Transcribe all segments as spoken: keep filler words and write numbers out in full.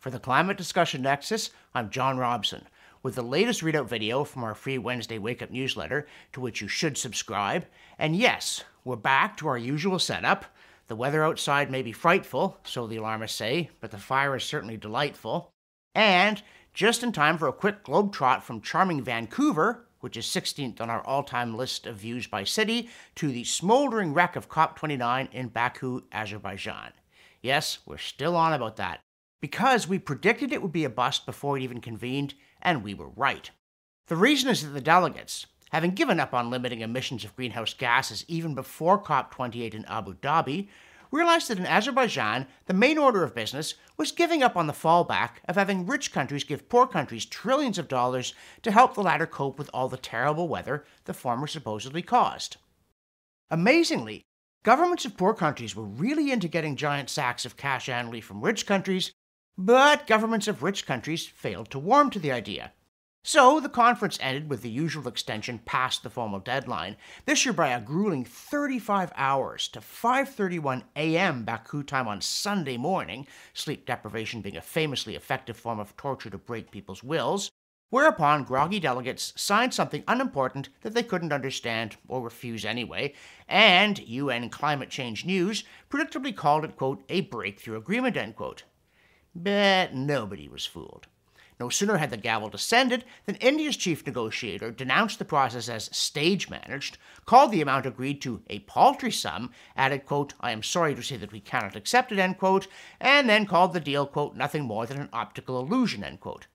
For the Climate Discussion Nexus, I'm John Robson, with the latest readout video from our free Wednesday Wake Up newsletter, to which you should subscribe. And yes, we're back to our usual setup. The weather outside may be frightful, so the alarmists say, but the fire is certainly delightful. And just in time for a quick globetrot from charming Vancouver, which is sixteenth on our all-time list of views by city, to the smoldering wreck of COP twenty-nine in Baku, Azerbaijan. Yes, we're still on about that, because we predicted it would be a bust before it even convened, and we were right. The reason is that the delegates, having given up on limiting emissions of greenhouse gases even before COP twenty-eight in Abu Dhabi, realized that in Azerbaijan, the main order of business was giving up on the fallback of having rich countries give poor countries trillions of dollars to help the latter cope with all the terrible weather the former supposedly caused. Amazingly, governments of poor countries were really into getting giant sacks of cash annually from rich countries, but governments of rich countries failed to warm to the idea. So the conference ended with the usual extension past the formal deadline, this year by a grueling thirty-five hours to five thirty-one a m Baku time on Sunday morning, sleep deprivation being a famously effective form of torture to break people's wills, whereupon groggy delegates signed something unimportant that they couldn't understand or refuse anyway, and U N Climate Change News predictably called it, quote, a breakthrough agreement, end quote. But nobody was fooled. No sooner had the gavel descended than India's chief negotiator denounced the process as stage-managed, called the amount agreed to a paltry sum, added, quote, I am sorry to say that we cannot accept it, end quote, and then called the deal, quote, nothing more than an optical illusion, end quote.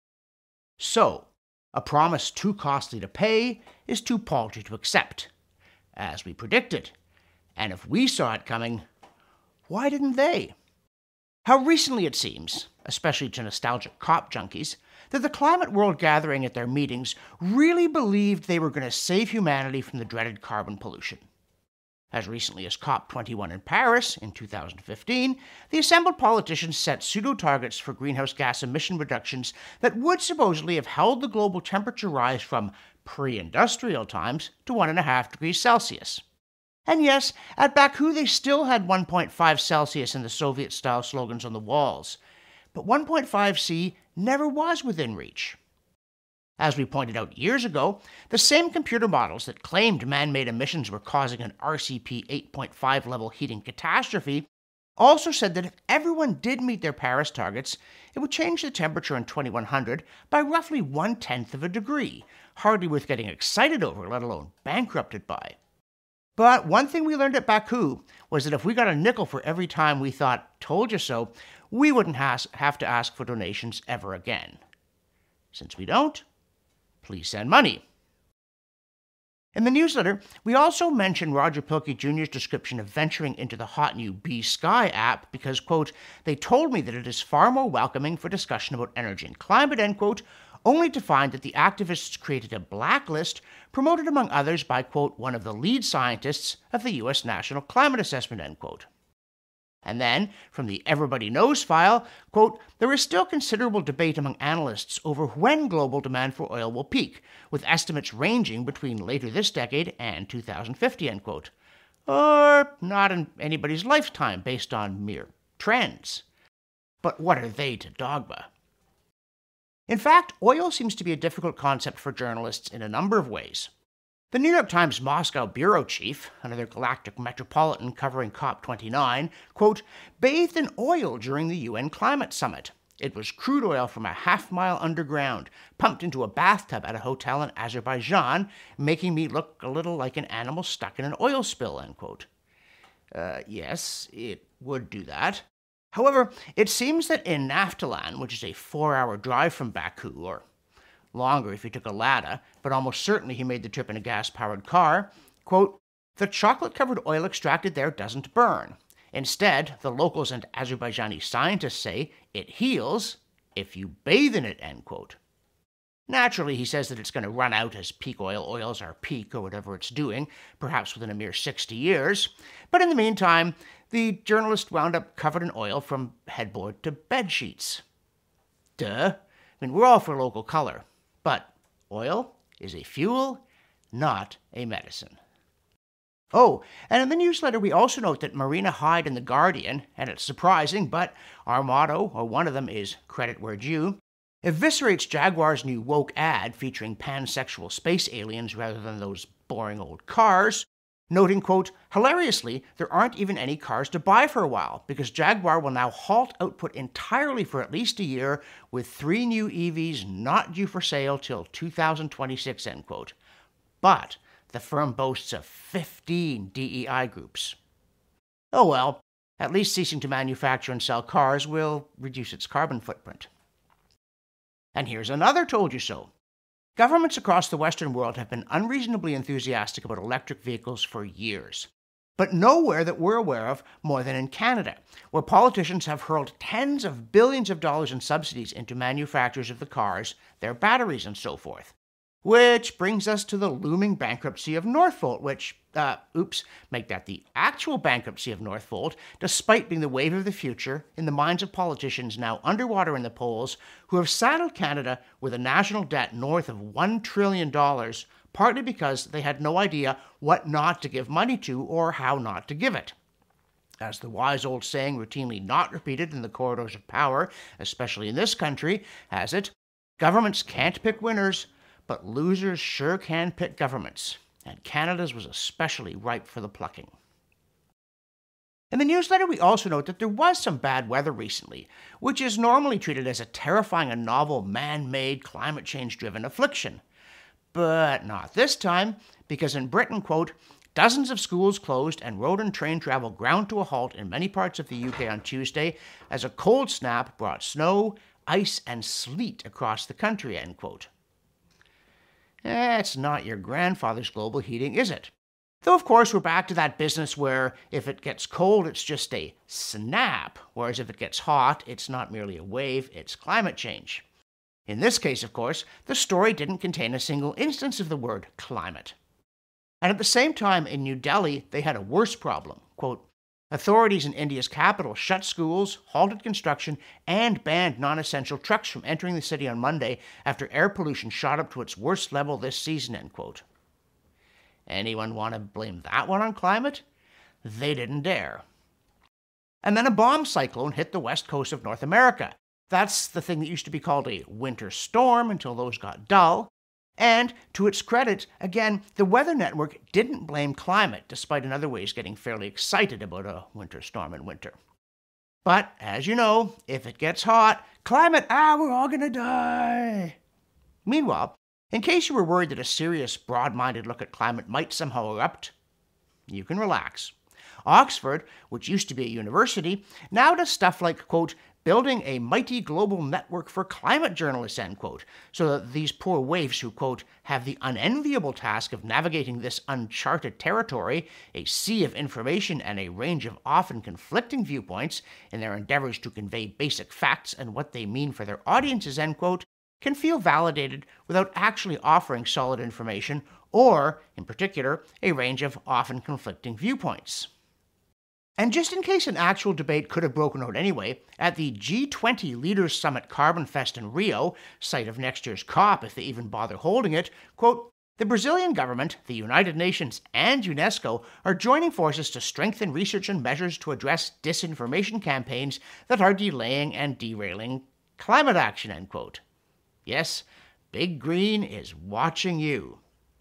So, a promise too costly to pay is too paltry to accept, as we predicted. And if we saw it coming, why didn't they? How recently it seems, especially to nostalgic COP junkies, that the climate world gathering at their meetings really believed they were going to save humanity from the dreaded carbon pollution. As recently as COP twenty-one in Paris in two thousand fifteen, the assembled politicians set pseudo-targets for greenhouse gas emission reductions that would supposedly have held the global temperature rise from pre-industrial times to one point five degrees Celsius. And yes, at Baku they still had one point five Celsius in the Soviet-style slogans on the walls, but one point five C never was within reach. As we pointed out years ago, the same computer models that claimed man-made emissions were causing an R C P eight point five level heating catastrophe also said that if everyone did meet their Paris targets, it would change the temperature in twenty-one hundred by roughly one-tenth of a degree, hardly worth getting excited over, let alone bankrupted by. But one thing we learned at Baku was that if we got a nickel for every time we thought, told you so, we wouldn't has- have to ask for donations ever again. Since we don't, please send money. In the newsletter, we also mentioned Roger Pielke Junior's description of venturing into the hot new B-Sky app because, quote, they told me that it is far more welcoming for discussion about energy and climate, end quote, only to find that the activists created a blacklist promoted among others by, quote, one of the lead scientists of the U S National Climate Assessment, end quote. And then, from the Everybody Knows file, quote, there is still considerable debate among analysts over when global demand for oil will peak, with estimates ranging between later this decade and two thousand fifty, end quote. Or not in anybody's lifetime based on mere trends. But what are they to dogma? In fact, oil seems to be a difficult concept for journalists in a number of ways. The New York Times Moscow bureau chief, another galactic metropolitan covering COP twenty-nine, quote, bathed in oil during the U N climate summit. It was crude oil from a half mile underground, pumped into a bathtub at a hotel in Azerbaijan, making me look a little like an animal stuck in an oil spill, end quote. Uh, yes, it would do that. However, it seems that in Naftalan, which is a four-hour drive from Baku, or longer if he took a Lada, but almost certainly he made the trip in a gas-powered car, quote, the chocolate-covered oil extracted there doesn't burn. Instead, the locals and Azerbaijani scientists say it heals if you bathe in it, end quote. Naturally, he says that it's going to run out as peak oil oils are peak or whatever it's doing, perhaps within a mere sixty years. But in the meantime, the journalist wound up covered in oil from headboard to bed sheets. Duh. I mean, we're all for local color, but oil is a fuel, not a medicine. Oh, and in the newsletter, we also note that Marina Hyde in The Guardian, and it's surprising, but our motto, or one of them, is credit where due, eviscerates Jaguar's new woke ad featuring pansexual space aliens rather than those boring old cars, noting, quote, hilariously, there aren't even any cars to buy for a while because Jaguar will now halt output entirely for at least a year with three new E Vs not due for sale till two thousand twenty-six, end quote. But the firm boasts of fifteen D E I groups. Oh well, at least ceasing to manufacture and sell cars will reduce its carbon footprint. And here's another told you so. Governments across the Western world have been unreasonably enthusiastic about electric vehicles for years, but nowhere that we're aware of more than in Canada, where politicians have hurled tens of billions of dollars in subsidies into manufacturers of the cars, their batteries, and so forth. Which brings us to the looming bankruptcy of Northvolt, which, uh, oops, make that the actual bankruptcy of Northvolt, despite being the wave of the future in the minds of politicians now underwater in the polls who have saddled Canada with a national debt north of one trillion dollars, partly because they had no idea what not to give money to or how not to give it. As the wise old saying routinely not repeated in the corridors of power, especially in this country, has it, governments can't pick winners, but losers sure can pick governments, and Canada's was especially ripe for the plucking. In the newsletter, we also note that there was some bad weather recently, which is normally treated as a terrifying and novel man-made, climate change-driven affliction. But not this time, because in Britain, quote, dozens of schools closed and road and train travel ground to a halt in many parts of the U K on Tuesday as a cold snap brought snow, ice, and sleet across the country, end quote. It's not your grandfather's global heating, is it? Though, of course, we're back to that business where if it gets cold, it's just a snap, whereas if it gets hot, it's not merely a wave, it's climate change. In this case, of course, the story didn't contain a single instance of the word climate. And at the same time, in New Delhi, they had a worse problem. Quote, authorities in India's capital shut schools, halted construction, and banned non-essential trucks from entering the city on Monday after air pollution shot up to its worst level this season, end quote. Anyone want to blame that one on climate? They didn't dare. And then a bomb cyclone hit the west coast of North America. That's the thing that used to be called a winter storm until those got dull. And, to its credit, again, the Weather Network didn't blame climate, despite in other ways getting fairly excited about a winter storm in winter. But, as you know, if it gets hot, climate, ah, we're all gonna die. Meanwhile, in case you were worried that a serious, broad-minded look at climate might somehow erupt, you can relax. Oxford, which used to be a university, now does stuff like, quote, building a mighty global network for climate journalists, end quote, so that these poor waifs who, quote, have the unenviable task of navigating this uncharted territory, a sea of information and a range of often conflicting viewpoints in their endeavors to convey basic facts and what they mean for their audiences, end quote, can feel validated without actually offering solid information or, in particular, a range of often conflicting viewpoints. And just in case an actual debate could have broken out anyway, at the G twenty Leaders Summit Carbon Fest in Rio, site of next year's COP if they even bother holding it, quote, the Brazilian government, the United Nations, and UNESCO are joining forces to strengthen research and measures to address disinformation campaigns that are delaying and derailing climate action, end quote. Yes, Big Green is watching you.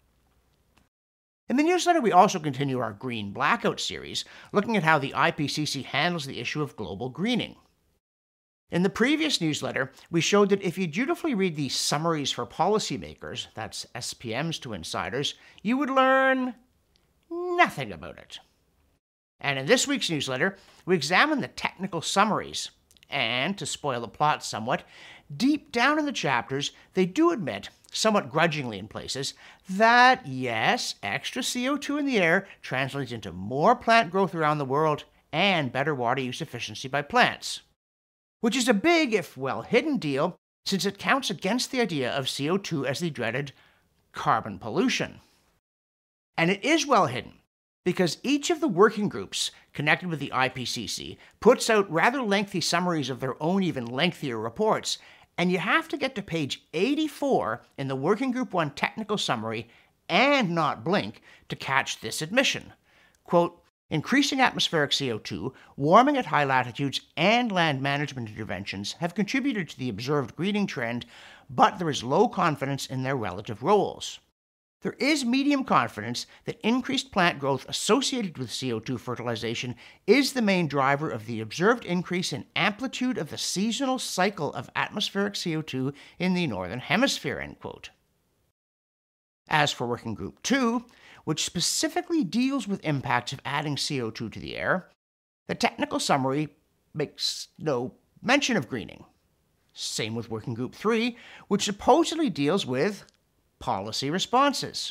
In the newsletter, we also continue our Green Blackout series, looking at how the I P C C handles the issue of global greening. In the previous newsletter, we showed that if you dutifully read the summaries for policymakers, that's S P Ms to insiders, you would learn nothing about it. And in this week's newsletter, we examine the technical summaries, and, to spoil the plot somewhat, deep down in the chapters, they do admit, somewhat grudgingly in places, that yes, extra C O two in the air translates into more plant growth around the world and better water use efficiency by plants. Which is a big, if well-hidden deal, since it counts against the idea of C O two as the dreaded carbon pollution. And it is well hidden, because each of the working groups connected with the I P C C puts out rather lengthy summaries of their own even lengthier reports, and you have to get to page eighty-four in the Working Group one technical summary and not blink to catch this admission. Quote, increasing atmospheric C O two, warming at high latitudes, and land management interventions have contributed to the observed greening trend, but there is low confidence in their relative roles. There is medium confidence that increased plant growth associated with C O two fertilization is the main driver of the observed increase in amplitude of the seasonal cycle of atmospheric C O two in the Northern Hemisphere, end quote. As for Working Group two, which specifically deals with impacts of adding C O two to the air, the technical summary makes no mention of greening. Same with Working Group three, which supposedly deals with policy responses.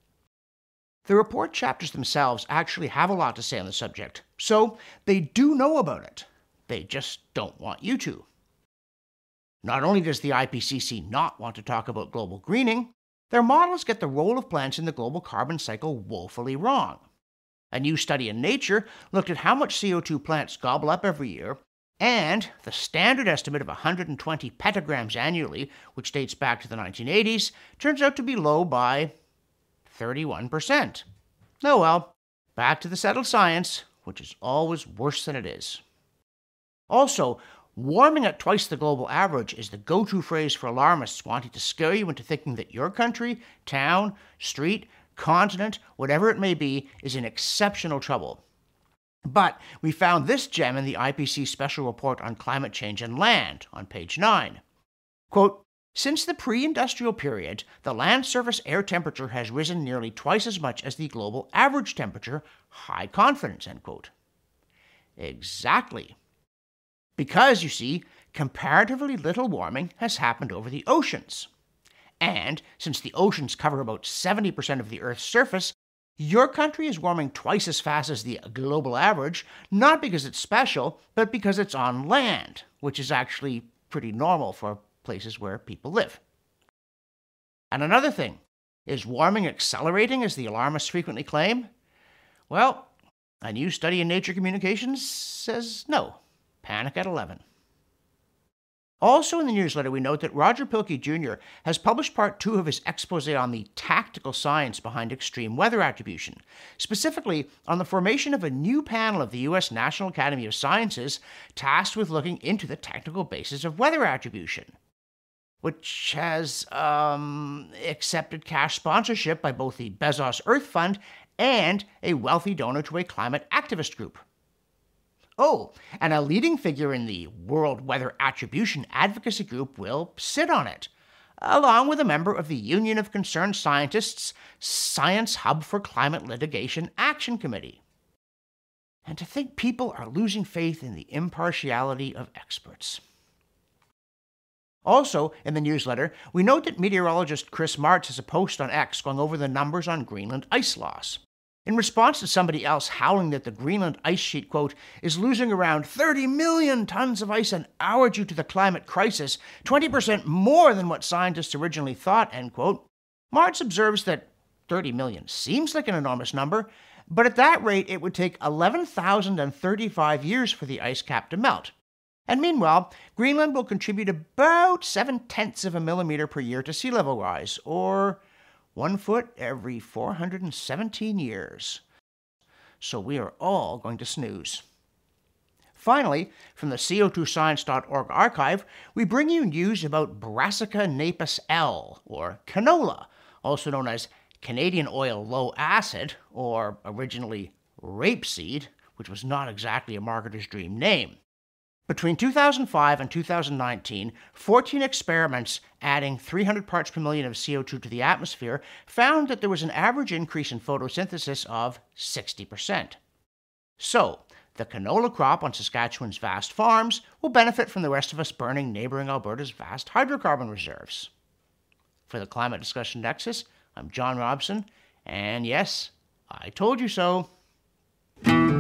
The report chapters themselves actually have a lot to say on the subject, so they do know about it. They just don't want you to. Not only does the I P C C not want to talk about global greening, their models get the role of plants in the global carbon cycle woefully wrong. A new study in Nature looked at how much C O two plants gobble up every year, and the standard estimate of one hundred twenty petagrams annually, which dates back to the nineteen eighties, turns out to be low by thirty-one percent. Oh well, back to the settled science, which is always worse than it is. Also, warming at twice the global average is the go-to phrase for alarmists wanting to scare you into thinking that your country, town, street, continent, whatever it may be, is in exceptional trouble. But we found this gem in the I P C C Special Report on Climate Change and Land on page nine. Quote, since the pre-industrial period, the land surface air temperature has risen nearly twice as much as the global average temperature, high confidence, end quote. Exactly. Because, you see, comparatively little warming has happened over the oceans. And since the oceans cover about seventy percent of the Earth's surface, your country is warming twice as fast as the global average, not because it's special, but because it's on land, which is actually pretty normal for places where people live. And another thing, is warming accelerating as the alarmists frequently claim? Well, a new study in Nature Communications says no. Panic at eleven. Also in the newsletter, we note that Roger Pielke Junior has published part two of his expose on the tactical science behind extreme weather attribution, specifically on the formation of a new panel of the U S National Academy of Sciences tasked with looking into the technical basis of weather attribution, which has um, accepted cash sponsorship by both the Bezos Earth Fund and a wealthy donor to a climate activist group. Oh, and a leading figure in the World Weather Attribution Advocacy Group will sit on it, along with a member of the Union of Concerned Scientists' Science Hub for Climate Litigation Action Committee. And to think people are losing faith in the impartiality of experts. Also, in the newsletter, we note that meteorologist Chris Martz has a post on X going over the numbers on Greenland ice loss. In response to somebody else howling that the Greenland ice sheet, quote, is losing around thirty million tons of ice an hour due to the climate crisis, twenty percent more than what scientists originally thought, end quote, Martz observes that thirty million seems like an enormous number, but at that rate it would take eleven thousand thirty-five years for the ice cap to melt. And meanwhile, Greenland will contribute about seven-tenths of a millimeter per year to sea level rise, or one foot every four hundred seventeen years. So we are all going to snooze. Finally, from the C O two science dot org archive, we bring you news about Brassica napus L, or canola, also known as Canadian oil low acid, or originally rapeseed, which was not exactly a marketer's dream name. Between two thousand five and two thousand nineteen, fourteen experiments adding three hundred parts per million of C O two to the atmosphere found that there was an average increase in photosynthesis of sixty percent. So, the canola crop on Saskatchewan's vast farms will benefit from the rest of us burning neighboring Alberta's vast hydrocarbon reserves. For the Climate Discussion Nexus, I'm John Robson, and yes, I told you so.